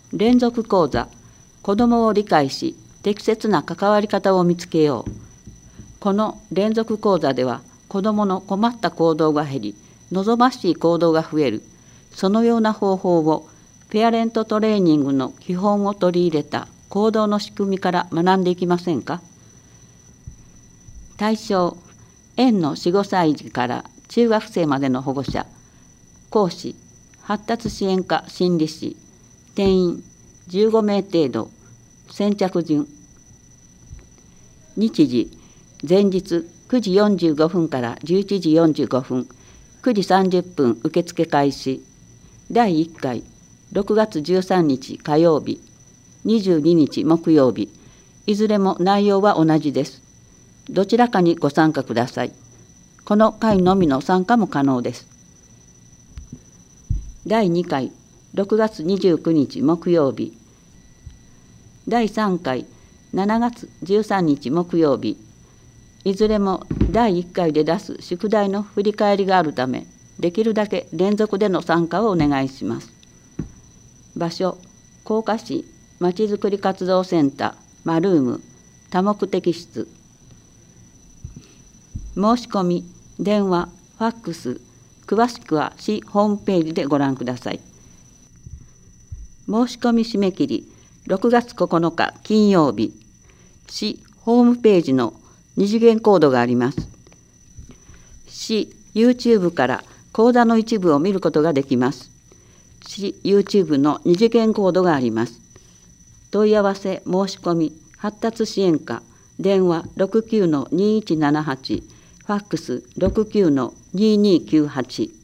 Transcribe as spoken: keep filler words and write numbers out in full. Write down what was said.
連続講座、子どもを理解し、適切な関わり方を見つけよう。この連続講座では、子どもの困った行動が減り、望ましい行動が増える、そのような方法を、ペアレントトレーニングの基本を取り入れた行動の仕組みから学んでいきませんか。対象、園のよん、ごさい児から中学生までの保護者、講師、発達支援課心理士、定員じゅうごめい程度、先着順。日時、前日くじよんじゅうごふんからじゅういちじよんじゅうごふん、くじさんじゅっぷん受付開始。だいいっかい、ろくがつじゅうさんにち火曜日、にじゅうににち木曜日、いずれも内容は同じです。どちらかにご参加ください。この回のみの参加も可能です。だいにかい、ろくがつにじゅうくにち木曜日、だいさんかい、しちがつじゅうさんにち木曜日、いずれもだいいっかいで出す宿題の振り返りがあるため、できるだけ連続での参加をお願いします。場所、甲賀市まちづくり活動センター、マルーム、多目的室。申し込み、電話、ファックス、詳しくは市ホームページでご覧ください。申し込み締め切り、ろくがつここのか金曜日、市ホームページの二次元コードがあります。市 YouTube から講座の一部を見ることができます。市 YouTube の二次元コードがあります。問い合わせ申し込み発達支援課、電話 ろくきゅうのにいちななはち、ファックス ろくきゅうのににきゅうはち。